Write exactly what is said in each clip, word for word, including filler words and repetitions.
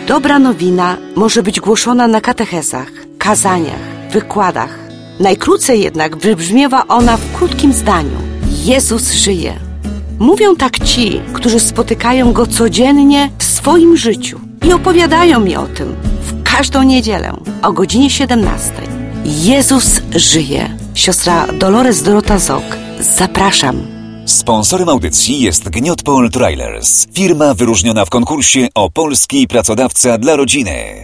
Dobra nowina może być głoszona na katechezach, kazaniach, wykładach. Najkrócej jednak wybrzmiewa ona w krótkim zdaniu. Jezus żyje. Mówią tak ci, którzy spotykają Go codziennie w swoim życiu i opowiadają mi o tym w każdą niedzielę o godzinie siedemnastej. Jezus żyje. Siostra Dolores Dorota Zok. Zapraszam. Sponsorem audycji jest Gniotpol Trailers, firma wyróżniona w konkursie o polski pracodawca dla rodziny.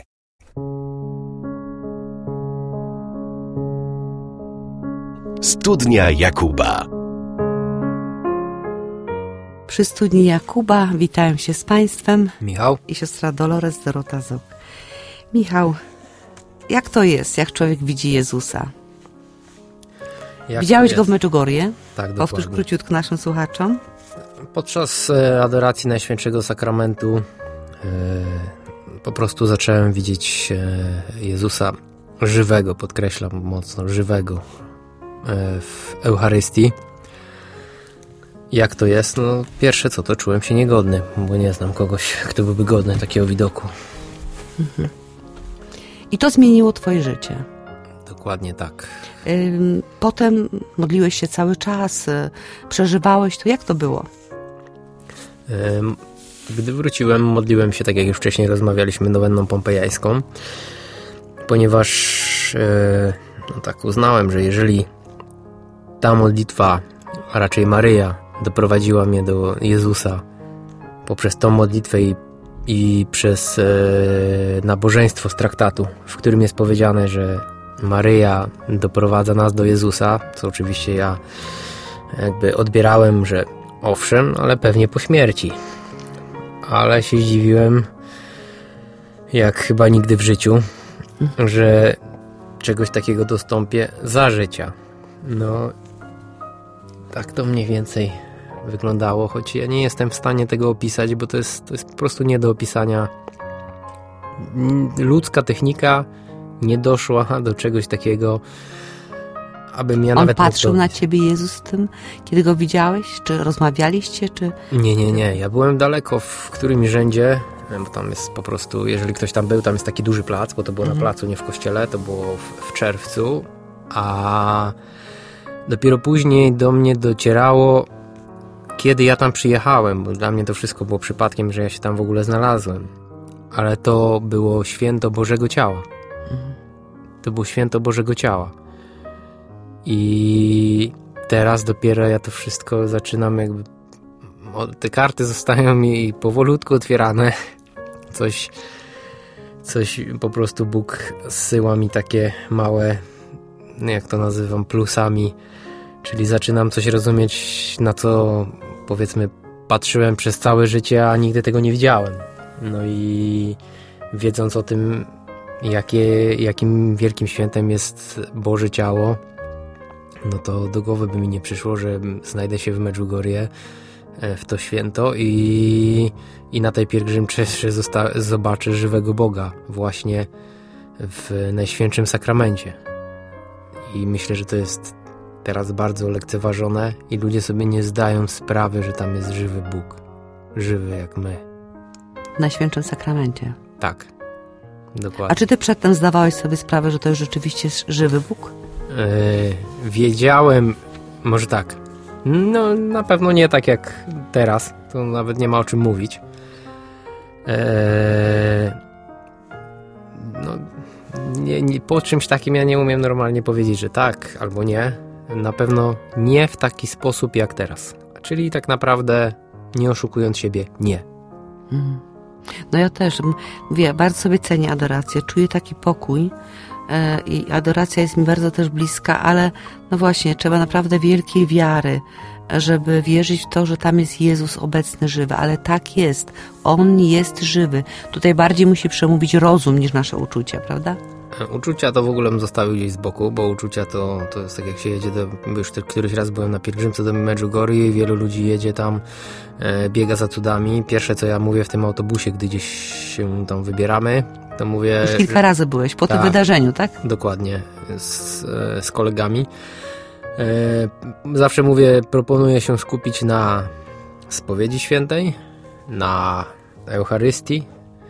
Studnia Jakuba. Przy studni Jakuba witają się z Państwem Michał i siostra Dolores Dorota Zok. Michał, jak to jest, jak człowiek widzi Jezusa? Jak Widziałeś Go w Medjugorje? Tak, Powtórz dokładnie. króciutko naszym słuchaczom. Podczas e, adoracji Najświętszego Sakramentu e, po prostu zacząłem widzieć e, Jezusa żywego, podkreślam mocno, żywego e, w Eucharystii. Jak to jest? No, pierwsze co, to czułem się niegodny, bo nie znam kogoś, kto byłby godny takiego widoku. Mhm. I to zmieniło Twoje życie. Dokładnie tak. Potem modliłeś się cały czas, przeżywałeś to. Jak to było? Gdy wróciłem, modliłem się, tak jak już wcześniej rozmawialiśmy, nowenną pompejańską, ponieważ no tak uznałem, że jeżeli ta modlitwa, a raczej Maryja, doprowadziła mnie do Jezusa poprzez tą modlitwę i, i przez e, nabożeństwo z traktatu, w którym jest powiedziane, że Maryja doprowadza nas do Jezusa, co oczywiście ja jakby odbierałem, że owszem, ale pewnie po śmierci. Ale się zdziwiłem, jak chyba nigdy w życiu, że czegoś takiego dostąpię za życia. No, tak to mniej więcej wyglądało, choć ja nie jestem w stanie tego opisać, bo to jest, to jest po prostu nie do opisania. Ludzka technika nie doszła do czegoś takiego, abym ja On nawet... On patrzył na ciebie, Jezus, w tym, kiedy Go widziałeś? Czy rozmawialiście, czy... Nie, nie, nie. Ja byłem daleko w którymś rzędzie, bo tam jest po prostu, jeżeli ktoś tam był, tam jest taki duży plac, bo to było mhm. na placu, nie w kościele, to było w, w czerwcu, a dopiero później do mnie docierało, kiedy ja tam przyjechałem, bo dla mnie to wszystko było przypadkiem, że ja się tam w ogóle znalazłem. Ale to było święto Bożego Ciała. To było święto Bożego Ciała. I teraz dopiero ja to wszystko zaczynam jakby... Te karty zostają mi powolutku otwierane. Coś, coś po prostu Bóg zsyła mi takie małe, jak to nazywam, plusami. Czyli zaczynam coś rozumieć, na co powiedzmy patrzyłem przez całe życie, a nigdy tego nie widziałem. No i wiedząc o tym, jakie, jakim wielkim świętem jest Boże Ciało, no to do głowy by mi nie przyszło, że znajdę się w Medjugorje w to święto i, i na tej pielgrzymce zosta- zobaczę żywego Boga właśnie w Najświętszym Sakramencie. I myślę, że to jest teraz bardzo lekceważone i ludzie sobie nie zdają sprawy, że tam jest żywy Bóg. Żywy jak my. W Najświętszym Sakramencie. Tak, dokładnie. A czy ty przedtem zdawałeś sobie sprawę, że to jest rzeczywiście żywy Bóg? Yy, wiedziałem, może tak. No, na pewno nie tak jak teraz. To nawet nie ma o czym mówić. Yy, no, nie, nie, po czymś takim ja nie umiem normalnie powiedzieć, że tak albo nie. Na pewno nie w taki sposób jak teraz. Czyli tak naprawdę nie oszukując siebie, nie. Mm. No ja też, mówię, bardzo sobie cenię adorację, czuję taki pokój e, i adoracja jest mi bardzo też bliska, ale no właśnie, trzeba naprawdę wielkiej wiary, żeby wierzyć w to, że tam jest Jezus obecny, żywy, ale tak jest, On jest żywy. Tutaj bardziej musi przemówić rozum niż nasze uczucia, prawda? Uczucia to w ogóle zostały gdzieś z boku, bo uczucia to, to jest tak jak się jedzie do, już któryś raz byłem na pielgrzymce do Medjugorji i wielu ludzi jedzie tam, e, biega za cudami. Pierwsze co ja mówię w tym autobusie, gdy gdzieś się tam wybieramy, to mówię... Już kilka że, razy byłeś, po tak, tym wydarzeniu, tak? Dokładnie, z, z kolegami. E, zawsze mówię, proponuję się skupić na spowiedzi świętej, na Eucharystii,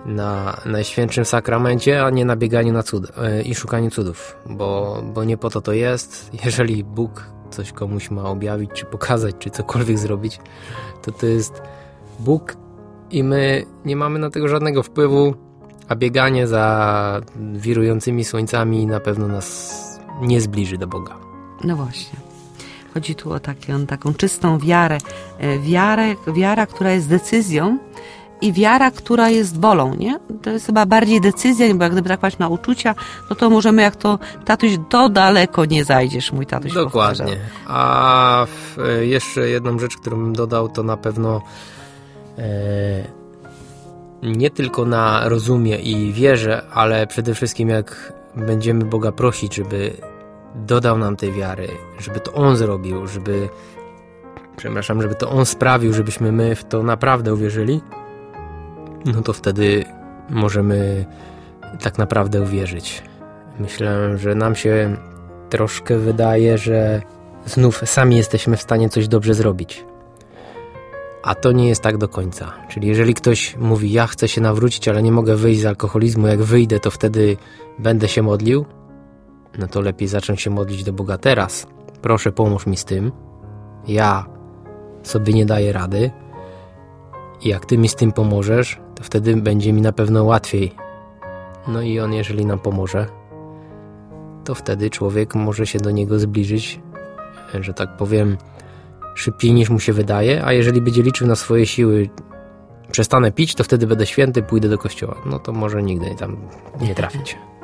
na Najświętszym Sakramencie, a nie na bieganiu na cud i szukaniu cudów, bo, bo nie po to to jest. Jeżeli Bóg coś komuś ma objawić, czy pokazać, czy cokolwiek zrobić, to to jest Bóg i my nie mamy na tego żadnego wpływu, a bieganie za wirującymi słońcami na pewno nas nie zbliży do Boga. No właśnie. Chodzi tu o taką, taką czystą wiarę. Wiarę, wiara, która jest decyzją i wiara, która jest wolą, nie? To jest chyba bardziej decyzja, bo jak gdyby tak patrzeć na uczucia, no to możemy, jak to tatuś, to daleko nie zajdziesz, mój tatuś Dokładnie. powtarzał. A w, jeszcze jedną rzecz, którą bym dodał, to na pewno e, nie tylko na rozumie i wierze, ale przede wszystkim jak będziemy Boga prosić, żeby dodał nam tej wiary, żeby to On zrobił, żeby przepraszam, żeby to On sprawił, żebyśmy my w to naprawdę uwierzyli, no to wtedy możemy tak naprawdę uwierzyć. Myślę, że nam się troszkę wydaje, że znów sami jesteśmy w stanie coś dobrze zrobić. A to nie jest tak do końca. Czyli jeżeli ktoś mówi, ja chcę się nawrócić, ale nie mogę wyjść z alkoholizmu, jak wyjdę, to wtedy będę się modlił, no to lepiej zacząć się modlić do Boga teraz. Proszę, pomóż mi z tym. Ja sobie nie daję rady. I jak Ty mi z tym pomożesz, to wtedy będzie mi na pewno łatwiej. No i On, jeżeli nam pomoże, to wtedy człowiek może się do Niego zbliżyć, że tak powiem, szybciej niż mu się wydaje, a jeżeli będzie liczył na swoje siły, przestanę pić, to wtedy będę święty, pójdę do kościoła. No to może nigdy tam nie trafić.